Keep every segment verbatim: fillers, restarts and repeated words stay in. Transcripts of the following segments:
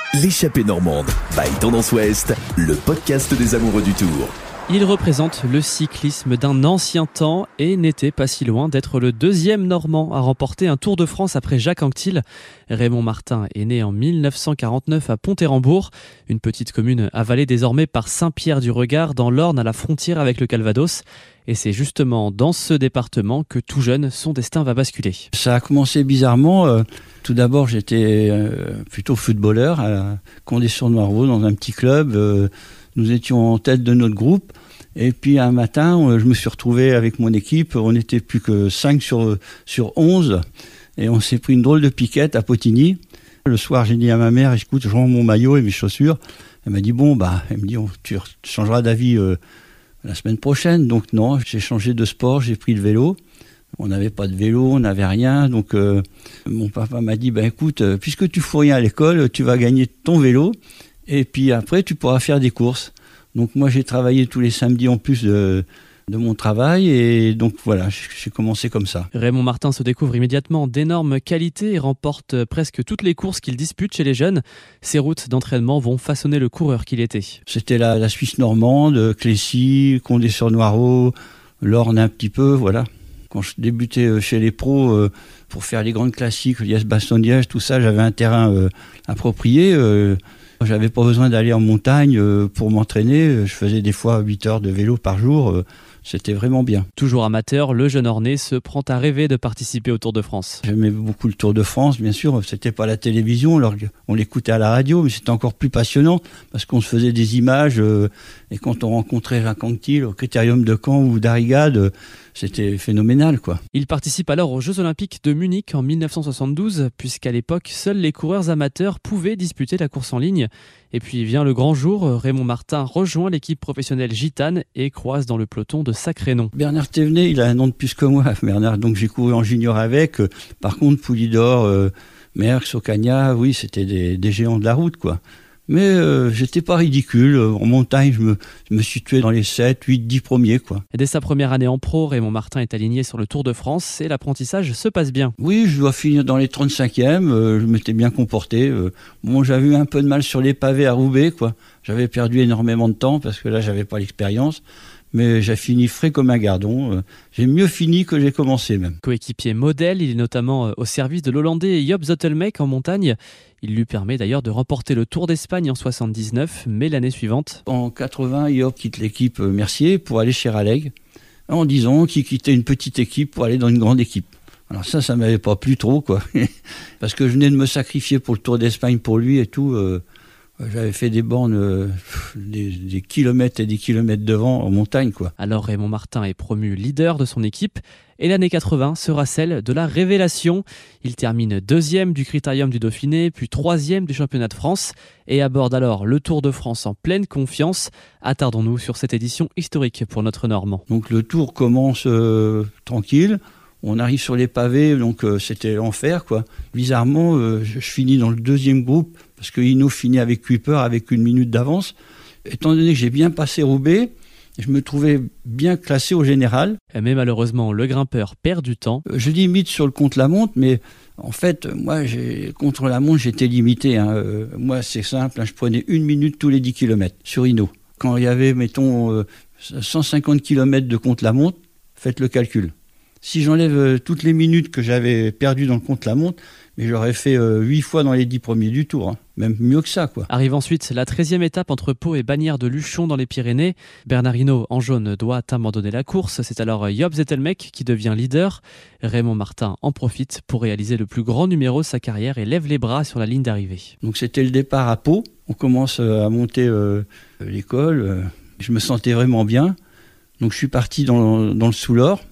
L'échappée normande, by Tendance Ouest, le podcast des amoureux du Tour. Il représente le cyclisme d'un ancien temps et n'était pas si loin d'être le deuxième Normand à remporter un Tour de France après Jacques Anquetil. Raymond Martin est né en mille neuf cent quarante-neuf à Pont-Érembourg, une petite commune avalée désormais par Saint-Pierre-du-Regard dans l'Orne à la frontière avec le Calvados. Et c'est justement dans ce département que tout jeune, son destin va basculer. Ça a commencé bizarrement. Euh, tout d'abord, j'étais euh, plutôt footballeur à Condé-sur-Noireau dans un petit club. Euh, nous étions en tête de notre groupe. Et puis un matin, je me suis retrouvé avec mon équipe. On n'était plus que cinq sur, sur onze. Et on s'est pris une drôle de piquette à Potigny. Le soir, j'ai dit à ma mère, écoute, je rends mon maillot et mes chaussures. Elle m'a dit, bon, bah, elle me dit, tu changeras d'avis euh, la semaine prochaine. Donc non, j'ai changé de sport, j'ai pris le vélo. On n'avait pas de vélo, on n'avait rien. Donc euh, mon papa m'a dit, bah, écoute, euh, puisque tu fous rien à l'école, tu vas gagner ton vélo. Et puis après, tu pourras faire des courses. Donc moi, j'ai travaillé tous les samedis en plus de, de mon travail. Et donc voilà, j'ai commencé comme ça. Raymond Martin se découvre immédiatement d'énormes qualités et remporte presque toutes les courses qu'il dispute chez les jeunes. Ses routes d'entraînement vont façonner le coureur qu'il était. C'était la, la Suisse normande, Clécy, Condé-sur-Noireau, l'Orne un petit peu, voilà. Quand je débutais chez les pros, euh, pour faire les grandes classiques, Liège-Bastogne-Liège, tout ça, j'avais un terrain euh, approprié. Euh, J'avais pas besoin d'aller en montagne euh, pour m'entraîner. Je faisais des fois huit heures de vélo par jour. Euh, c'était vraiment bien. Toujours amateur, le jeune Ornais se prend à rêver de participer au Tour de France. J'aimais beaucoup le Tour de France, bien sûr. C'était pas la télévision, alors on l'écoutait à la radio, mais c'était encore plus passionnant parce qu'on se faisait des images. Euh, et quand on rencontrait Jacques Anquetil au Critérium de Caen ou d'Arrigade, euh, c'était phénoménal, quoi. Il participe alors aux Jeux Olympiques de Munich en mille neuf cent soixante-douze, puisqu'à l'époque, seuls les coureurs amateurs pouvaient disputer la course en ligne. Et puis vient le grand jour, Raymond Martin rejoint l'équipe professionnelle gitane et croise dans le peloton de sacrés noms. Bernard Thévenet, il a un an de plus que moi, Bernard, donc j'ai couru en junior avec. Par contre, Poulidor, euh, Merckx, Ocaña, oui, c'était des, des géants de la route, quoi. Mais euh, j'étais pas ridicule. En montagne, je me, je me situais dans les sept, huit, dix premiers, quoi. Et dès sa première année en pro, Raymond Martin est aligné sur le Tour de France et l'apprentissage se passe bien. Oui, je dois finir dans les trente-cinquièmes. Euh, je m'étais bien comporté. Euh, bon, j'avais eu un peu de mal sur les pavés à Roubaix, quoi. J'avais perdu énormément de temps parce que là, j'avais pas l'expérience. Mais j'ai fini frais comme un gardon. J'ai mieux fini que j'ai commencé même. Coéquipier modèle, il est notamment au service de l'Hollandais Joop Zoetemelk en montagne. Il lui permet d'ailleurs de remporter le Tour d'Espagne en soixante-dix-neuf, mais l'année suivante. En quatre-vingts, Joop quitte l'équipe Mercier pour aller chez Raleigh, en disant qu'il quittait une petite équipe pour aller dans une grande équipe. Alors ça, ça m'avait pas plu trop, quoi. Parce que je venais de me sacrifier pour le Tour d'Espagne pour lui et tout. Euh, J'avais fait des bornes, euh, des, des kilomètres et des kilomètres devant en montagne, quoi. Alors Raymond Martin est promu leader de son équipe et l'année quatre-vingts sera celle de la révélation. Il termine deuxième du Critérium du Dauphiné, puis troisième du Championnat de France et aborde alors le Tour de France en pleine confiance. Attardons-nous sur cette édition historique pour notre Normand. Donc le Tour commence euh, tranquille. On arrive sur les pavés, donc euh, c'était l'enfer, quoi. Bizarrement, euh, je, je finis dans le deuxième groupe, parce que Hinault finit avec Kuiper avec une minute d'avance. Étant donné que j'ai bien passé Roubaix, je me trouvais bien classé au général. Mais malheureusement, le grimpeur perd du temps. Euh, je limite sur le contre-la-montre, mais en fait, moi, j'ai, contre la montre, j'étais limité. Hein. Euh, moi, c'est simple, hein, je prenais une minute tous les dix kilomètres sur Hinault. Quand il y avait, mettons, euh, cent cinquante kilomètres de contre-la-montre, faites le calcul. Si j'enlève euh, toutes les minutes que j'avais perdues dans le contre-la-montre, mais j'aurais fait euh, huit fois dans les dix premiers du Tour, hein. Même mieux que ça, quoi. Arrive ensuite la treizième étape entre Pau et Bagnères de Luchon dans les Pyrénées. Bernard Hinault, en jaune, doit abandonner la course. C'est alors Joop Zoetemelk qui devient leader. Raymond Martin en profite pour réaliser le plus grand numéro de sa carrière et lève les bras sur la ligne d'arrivée. Donc c'était le départ à Pau. On commence à monter euh, l'école. Euh, je me sentais vraiment bien. Donc je suis parti dans, dans le Soulor.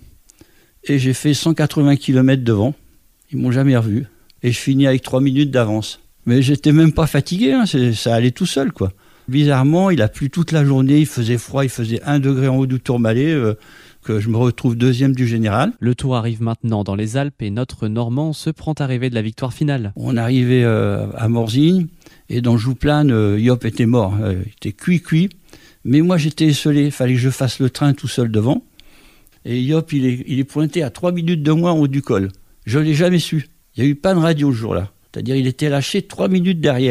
Et j'ai fait cent quatre-vingts kilomètres devant. Ils m'ont jamais revu. Et je finis avec trois minutes d'avance. Mais j'étais même pas fatigué, hein. C'est, ça allait tout seul, quoi. Bizarrement, il a plu toute la journée, il faisait froid, il faisait un degré en haut du Tourmalet, euh, que je me retrouve deuxième du général. Le Tour arrive maintenant dans les Alpes et notre Normand se prend à rêver de la victoire finale. On arrivait euh, à Morzine, et dans le Jouplane, euh, Joop était mort, euh, il était cuit-cuit. Mais moi, j'étais esselé, il fallait que je fasse le train tout seul devant. Et Joop, il est, il est pointé à trois minutes de moins en haut du col. Je ne l'ai jamais su. Il n'y a eu pas de radio ce jour-là. C'est-à-dire il était lâché trois minutes derrière.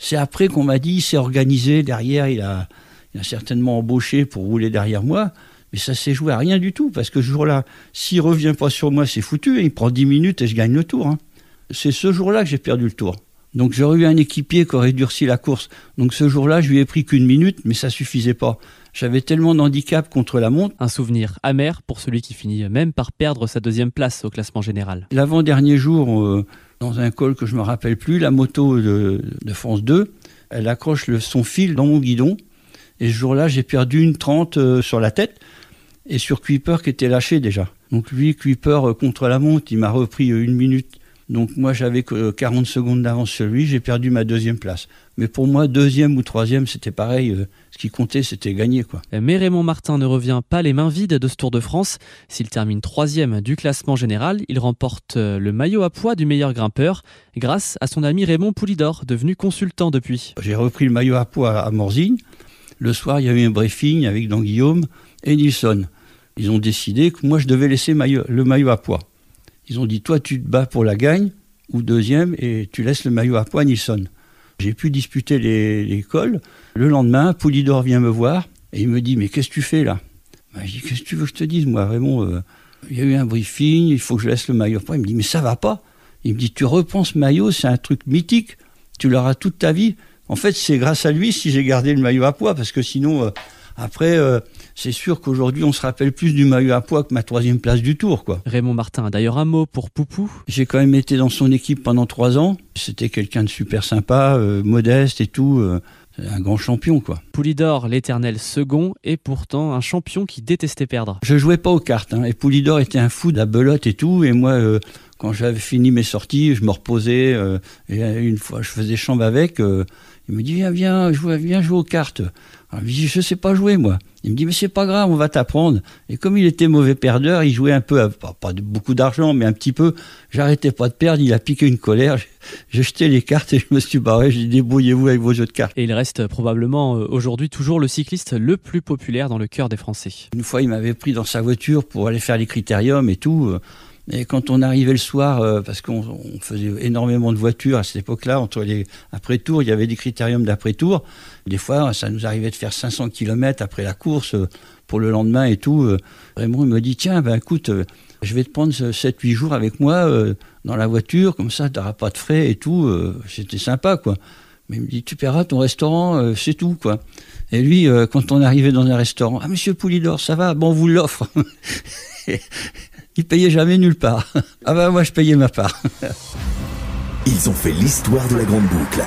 C'est après qu'on m'a dit, il s'est organisé derrière, il a, il a certainement embauché pour rouler derrière moi. Mais ça s'est joué à rien du tout, parce que ce jour-là, s'il ne revient pas sur moi, c'est foutu. Il prend dix minutes et je gagne le tour. Hein. C'est ce jour-là que j'ai perdu le tour. Donc j'aurais eu un équipier qui aurait durci la course. Donc ce jour-là, je lui ai pris qu'une minute, mais ça ne suffisait pas. J'avais tellement d'handicap contre la montre. Un souvenir amer pour celui qui finit même par perdre sa deuxième place au classement général. L'avant-dernier jour, euh, dans un col que je ne me rappelle plus, la moto de, de France deux, elle accroche le, son fil dans mon guidon. Et ce jour-là, j'ai perdu une trente euh, sur la tête. Et sur Kuiper qui était lâché déjà. Donc lui, Kuiper contre la montre, il m'a repris une minute. Donc moi, j'avais quarante secondes d'avance sur lui, j'ai perdu ma deuxième place. Mais pour moi, deuxième ou troisième, c'était pareil. Ce qui comptait, c'était gagner, quoi. Mais Raymond Martin ne revient pas les mains vides de ce Tour de France. S'il termine troisième du classement général, il remporte le maillot à pois du meilleur grimpeur grâce à son ami Raymond Poulidor, devenu consultant depuis. J'ai repris le maillot à pois à Morzine. Le soir, il y a eu un briefing avec Dan Guillaume et Nilsson. Ils ont décidé que moi, je devais laisser maillot, le maillot à pois. Ils ont dit, toi, tu te bats pour la gagne, ou deuxième, et tu laisses le maillot à pois à Nilsson. J'ai pu disputer les, les cols. Le lendemain, Poulidor vient me voir, et il me dit, mais qu'est-ce que tu fais là? Ben, je dis, qu'est-ce que tu veux que je te dise, moi, vraiment, euh, il y a eu un briefing, il faut que je laisse le maillot à pois. Il me dit, mais ça va pas. Il me dit, tu reprends ce maillot, c'est un truc mythique, tu l'auras toute ta vie. En fait, c'est grâce à lui si j'ai gardé le maillot à pois, parce que sinon... Euh, Après, euh, c'est sûr qu'aujourd'hui, on se rappelle plus du maillot à pois que ma troisième place du Tour, quoi. Raymond Martin a d'ailleurs un mot pour Poupou. J'ai quand même été dans son équipe pendant trois ans. C'était quelqu'un de super sympa, euh, modeste et tout. Euh, un grand champion, quoi. Poulidor, l'éternel second, est pourtant un champion qui détestait perdre. Je jouais pas aux cartes, hein, et Poulidor était un fou de la belote et tout. Et moi, euh, quand j'avais fini mes sorties, je me reposais. Euh, et une fois, je faisais chambre avec. Euh, il me dit, viens, viens, jouer, viens jouer aux cartes. Alors, je lui dis, je sais pas jouer, moi. Il me dit, mais c'est pas grave, on va t'apprendre. Et comme il était mauvais perdeur, il jouait un peu, pas, pas de beaucoup d'argent, mais un petit peu. J'arrêtais pas de perdre, il a piqué une colère. J'ai jeté les cartes et je me suis barré. J'ai dit, débrouillez-vous avec vos jeux de cartes. Et il reste probablement aujourd'hui toujours le cycliste le plus populaire dans le cœur des Français. Une fois, il m'avait pris dans sa voiture pour aller faire les critériums et tout. Et quand on arrivait le soir, euh, parce qu'on on faisait énormément de voitures à cette époque-là, entre les après-tours, il y avait des critériums d'après-tour. Des fois, ça nous arrivait de faire cinq cents kilomètres après la course euh, pour le lendemain et tout. Euh, Raymond, il me dit, tiens, ben écoute, euh, je vais te prendre sept huit jours avec moi euh, dans la voiture, comme ça, tu n'auras pas de frais et tout. Euh, c'était sympa, quoi. Mais il me dit, tu paieras ton restaurant, euh, c'est tout, quoi. Et lui, euh, quand on arrivait dans un restaurant, ah, monsieur Poulidor, ça va? Bon, on vous l'offre. Il payait jamais nulle part. Ah ben moi je payais ma part. Ils ont fait l'histoire de la Grande Boucle.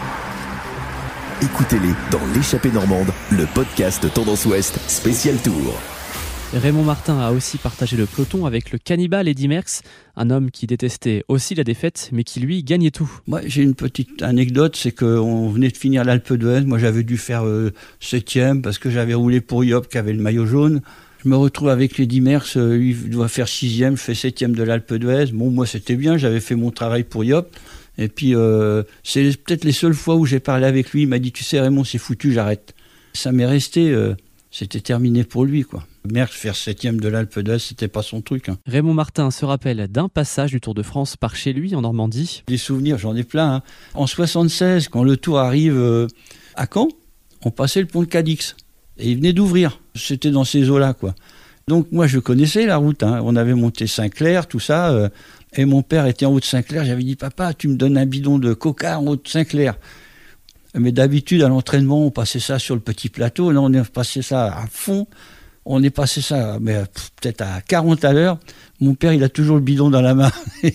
Écoutez-les dans l'Échappée normande, le podcast Tendance Ouest spécial Tour. Raymond Martin a aussi partagé le peloton avec le cannibale Eddy Merckx, un homme qui détestait aussi la défaite, mais qui lui gagnait tout. Moi j'ai une petite anecdote, c'est qu'on venait de finir l'Alpe d'Huez. Moi j'avais dû faire euh, septième parce que j'avais roulé pour Yop qui avait le maillot jaune. Je me retrouve avec Eddy Merckx, euh, lui doit faire sixième, je fais septième de l'Alpe d'Huez. Bon, moi c'était bien, j'avais fait mon travail pour Yop. Et puis euh, c'est peut-être les seules fois où j'ai parlé avec lui, il m'a dit, tu sais Raymond, c'est foutu, j'arrête. Ça m'est resté, euh, c'était terminé pour lui, quoi. Merckx, faire septième de l'Alpe d'Huez, c'était pas son truc. Hein. Raymond Martin se rappelle d'un passage du Tour de France par chez lui en Normandie. Des souvenirs, j'en ai plein. Hein. En soixante-seize, quand le Tour arrive euh, à Caen, on passait le pont de Cadix. Et il venait d'ouvrir. C'était dans ces eaux-là, quoi. Donc moi, je connaissais la route. Hein. On avait monté Saint-Clair, tout ça. Euh, et mon père était en haut de Saint-Clair. J'avais dit, papa, tu me donnes un bidon de coca en haut de Saint-Clair. Mais d'habitude, à l'entraînement, on passait ça sur le petit plateau. Là, on est passé ça à fond. On est passé ça mais, pff, peut-être à quarante à l'heure. Mon père, il a toujours le bidon dans la main.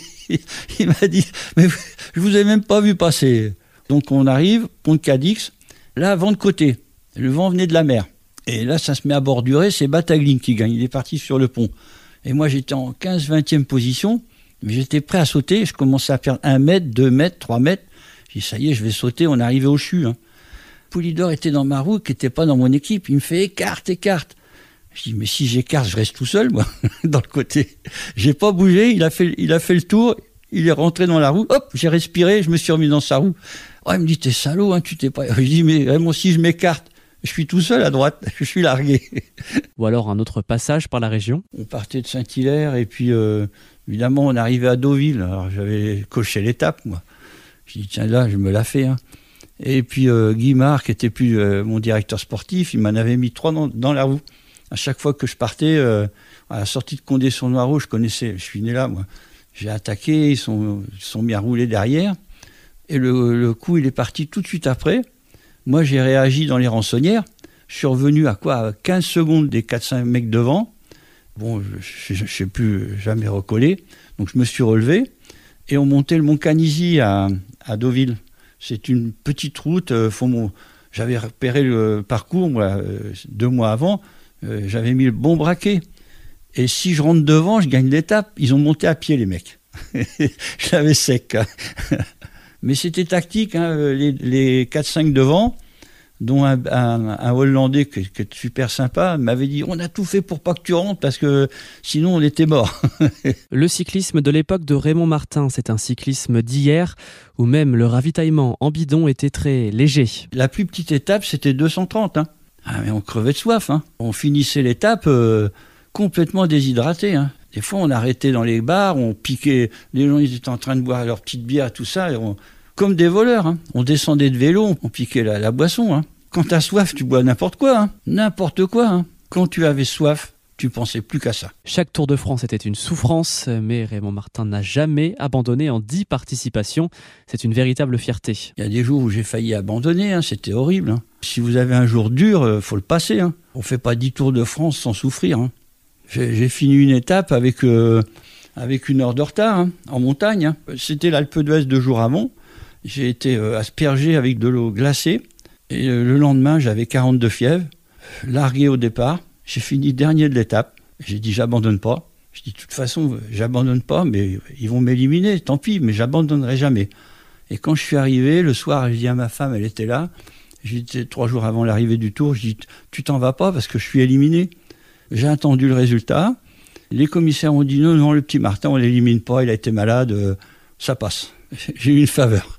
Il m'a dit, mais je vous ai même pas vu passer. Donc on arrive, pont de Cadix. Là, vent de côté. Le vent venait de la mer. Et là, ça se met à bordurer, c'est Bataglin qui gagne. Il est parti sur le pont. Et moi, j'étais en quinze vingtième position, mais j'étais prêt à sauter. Je commençais à perdre un mètre, deux mètres, trois mètres. J'ai dit, ça y est, je vais sauter. On est arrivé au CHU. Hein. Poulidor était dans ma roue, qui n'était pas dans mon équipe. Il me fait écarte, écarte. Je dis, mais si j'écarte, je reste tout seul, moi, dans le côté. J'ai pas bougé. Il a fait, il a fait le tour. Il est rentré dans la roue. Hop, j'ai respiré. Je me suis remis dans sa roue. Oh, il me dit, t'es salaud, hein, tu t'es pas. Je dis, mais moi, si je m'écarte, je suis tout seul à droite, je suis largué. Ou alors un autre passage par la région. On partait de Saint-Hilaire et puis euh, évidemment on arrivait à Deauville. Alors j'avais coché l'étape, moi. Je dis tiens là, je me la fais. Hein. Et puis euh, Guimard, qui était plus euh, mon directeur sportif, il m'en avait mis trois dans, dans la roue. À chaque fois que je partais, euh, à la sortie de Condé-sur-Noireau, je connaissais, je suis né là, moi. J'ai attaqué, ils sont, ils sont mis à rouler derrière. Et le, le coup, il est parti tout de suite après. Moi, j'ai réagi dans les rançonnières. Je suis revenu à quoi à quinze secondes des quatre cinq mecs devant. Bon, je ne sais plus jamais recoller. Donc, je me suis relevé. Et on montait le Mont Canisy à, à Deauville. C'est une petite route. Euh, faut mon... J'avais repéré le parcours, moi, euh, deux mois avant. Euh, j'avais mis le bon braquet. Et si je rentre devant, je gagne l'étape. Ils ont monté à pied, les mecs. Je l'avais sec. Mais c'était tactique, hein, les, les quatre cinq devant, dont un, un, un Hollandais qui, qui est super sympa, m'avait dit « On a tout fait pour pas que tu rentres, parce que sinon on était mort. » Le cyclisme de l'époque de Raymond Martin, c'est un cyclisme d'hier, où même le ravitaillement en bidon était très léger. La plus petite étape, c'était deux cent trente. Hein. Ah, mais on crevait de soif. Hein. On finissait l'étape euh, complètement déshydraté. Hein. Des fois, on arrêtait dans les bars, on piquait, les gens ils étaient en train de boire leur petite bière, tout ça, et on, comme des voleurs. Hein. On descendait de vélo, on piquait la, la boisson. Hein. Quand t'as soif, tu bois n'importe quoi, hein. N'importe quoi. Hein. Quand tu avais soif, tu pensais plus qu'à ça. Chaque Tour de France était une souffrance, mais Raymond Martin n'a jamais abandonné en dix participations. C'est une véritable fierté. Il y a des jours où j'ai failli abandonner, hein. C'était horrible. Hein. Si vous avez un jour dur, euh, faut le passer. Hein. On fait pas dix Tours de France sans souffrir. Hein. J'ai, j'ai fini une étape avec, euh, avec une heure de retard, hein, en montagne. Hein. C'était l'Alpe d'Huez deux jours avant. J'ai été euh, aspergé avec de l'eau glacée. Et euh, le lendemain, j'avais quarante-deux fièvres, largué au départ. J'ai fini dernier de l'étape. J'ai dit, j'abandonne pas. Je dis, de toute façon, j'abandonne pas, mais ils vont m'éliminer, tant pis, mais j'abandonnerai jamais. Et quand je suis arrivé, le soir, j'ai dit à ma femme, elle était là. J'étais trois jours avant l'arrivée du Tour. Je dis, tu t'en vas pas parce que je suis éliminé. J'ai attendu le résultat. Les commissaires ont dit non, non, le petit Martin, on ne l'élimine pas, il a été malade, euh, ça passe. J'ai eu une faveur.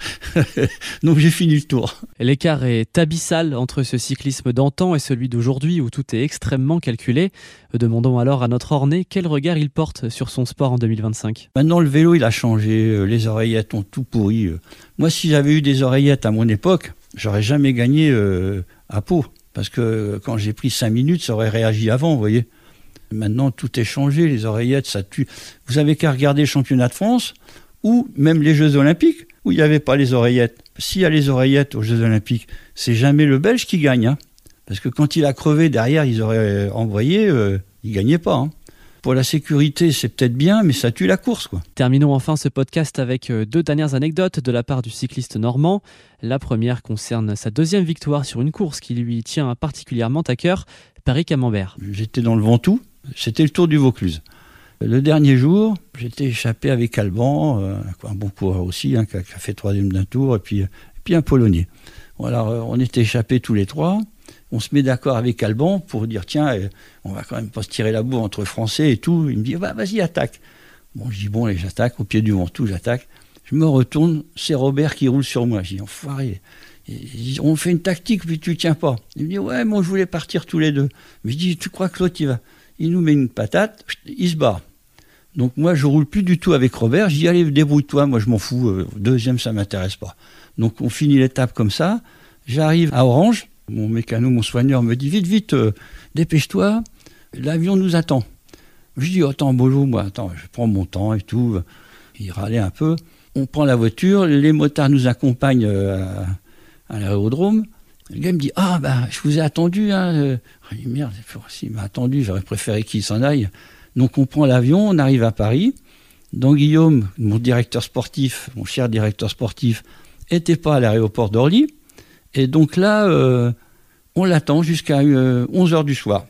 Donc j'ai fini le Tour. L'écart est abyssal entre ce cyclisme d'antan et celui d'aujourd'hui où tout est extrêmement calculé. Demandons alors à notre Ornais quel regard il porte sur son sport en deux mille vingt-cinq. Maintenant le vélo il a changé, les oreillettes ont tout pourri. Moi si j'avais eu des oreillettes à mon époque, j'aurais jamais gagné euh, à Pau. Parce que quand j'ai pris cinq minutes, ça aurait réagi avant, vous voyez. Maintenant, tout est changé, les oreillettes, ça tue. Vous avez qu'à regarder le championnat de France, ou même les Jeux Olympiques, où il n'y avait pas les oreillettes. S'il y a les oreillettes aux Jeux Olympiques, c'est jamais le Belge qui gagne. Hein. Parce que quand il a crevé, derrière, ils auraient envoyé, euh, il ne gagnait pas. Hein. Pour la sécurité, c'est peut-être bien, mais ça tue la course, quoi. Terminons enfin ce podcast avec deux dernières anecdotes de la part du cycliste normand. La première concerne sa deuxième victoire sur une course qui lui tient particulièrement à cœur, Paris-Camembert. J'étais dans le Ventoux, c'était le Tour du Vaucluse. Le dernier jour, j'étais échappé avec Alban, euh, un bon coureur aussi, hein, qui, a, qui a fait troisième d'un tour, et puis, et puis un Polonais. Bon, alors, euh, on était échappés tous les trois. On se met d'accord avec Alban pour dire tiens, on va quand même pas se tirer la bourre entre Français et tout. Il me dit bah, vas-y, attaque. Bon, je dis bon, allez, j'attaque, au pied du Ventoux, j'attaque. Je me retourne, c'est Robert qui roule sur moi. Je dis enfoiré. Dit, on fait une tactique, puis tu tiens pas. Il me dit ouais, moi je voulais partir tous les deux. Mais je dis tu crois que l'autre il va. Il nous met une patate, il se barre. Donc moi je roule plus du tout avec Robert. Je dis allez, débrouille-toi, moi je m'en fous. Euh, deuxième, ça m'intéresse pas. Donc on finit l'étape comme ça. J'arrive à Orange. Mon mécano, mon soigneur me dit vite, vite, euh, dépêche-toi, l'avion nous attend. Je dis attends, Bolo, moi, attends, je prends mon temps et tout. Il râlait un peu. On prend la voiture, les motards nous accompagnent euh, à, à l'aérodrome. Le gars me dit ah bah je vous ai attendu. Hein. Je dis merde, s'il m'a attendu, j'aurais préféré qu'il s'en aille. Donc on prend l'avion, on arrive à Paris. Donc Guillaume, mon directeur sportif, mon cher directeur sportif, n'était pas à l'aéroport d'Orly. Et donc là, euh, on l'attend jusqu'à euh, onze heures du soir.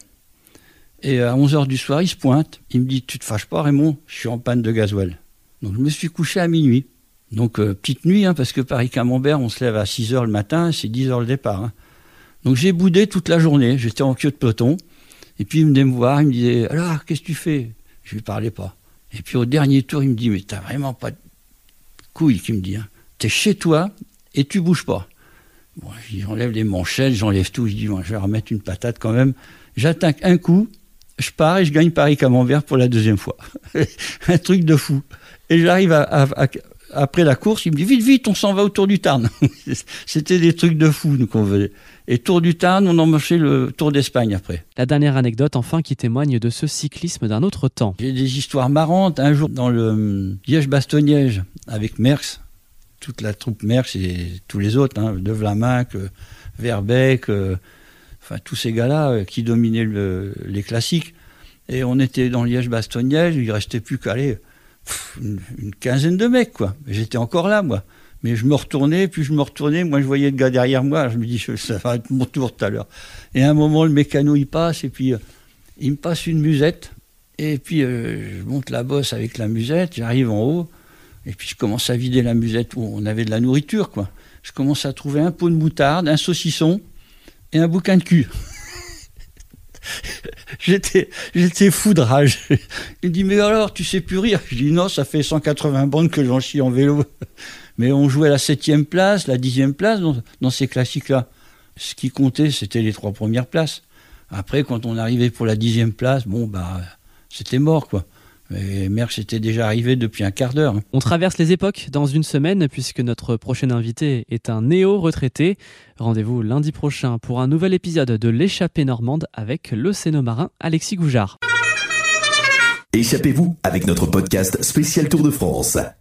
Et à onze heures du soir, il se pointe. Il me dit, tu te fâches pas, Raymond, je suis en panne de gasoil. Donc je me suis couché à minuit. Donc euh, petite nuit, hein, parce que Paris-Camembert, on se lève à six heures le matin, c'est dix heures le départ. Hein. Donc j'ai boudé toute la journée, j'étais en queue de peloton. Et puis il venait me voir, il me disait, alors, qu'est-ce que tu fais? Je lui parlais pas. Et puis au dernier tour, il me dit, mais t'as vraiment pas de couilles, qu'il me dit. Hein. T'es chez toi et tu bouges pas. Bon, j'enlève les manchettes, j'enlève tout, je dis bon, je vais remettre une patate quand même. J'attaque un coup, je pars et je gagne Paris-Camembert pour la deuxième fois. Un truc de fou. Et j'arrive à, à, à après la course, il me dit vite, vite, on s'en va au Tour du Tarn. C'était des trucs de fou nous, qu'on faisait. Et Tour du Tarn, on emmarchait le Tour d'Espagne après. La dernière anecdote enfin qui témoigne de ce cyclisme d'un autre temps. J'ai des histoires marrantes. Un jour dans le Liège-Bastogne-Liège avec Merckx, toute la troupe Merckx et tous les autres, hein, De Vlaminck, Verbeek, euh, enfin tous ces gars-là euh, qui dominaient le, les classiques. Et on était dans Liège-Bastogne-Liège, il ne restait plus qu'à aller une, une quinzaine de mecs, quoi. J'étais encore là, moi. Mais je me retournais, puis je me retournais, moi je voyais le gars derrière moi, je me dis, ça va être mon tour tout à l'heure. Et à un moment, le mécano, il passe, et puis euh, il me passe une musette, et puis euh, je monte la bosse avec la musette, j'arrive en haut, et puis je commence à vider la musette où on avait de la nourriture, quoi. Je commence à trouver un pot de moutarde, un saucisson, et un bouquin de cul. J'étais, j'étais fou de rage. Il me dit, mais alors, tu sais plus rire? Je dis, non, ça fait cent quatre-vingts bandes que j'en chie en vélo. Mais on jouait la septième place, la dixième place dans, dans ces classiques-là. Ce qui comptait, c'était les trois premières places. Après, quand on arrivait pour la dixième place, bon, bah, c'était mort, quoi. Et Merckx était déjà arrivé depuis un quart d'heure. On traverse les époques dans une semaine puisque notre prochain invité est un néo-retraité. Rendez-vous lundi prochain pour un nouvel épisode de l'Échappée normande avec le cénomarin Alexis Goujard. Échappez-vous avec notre podcast spécial Tour de France.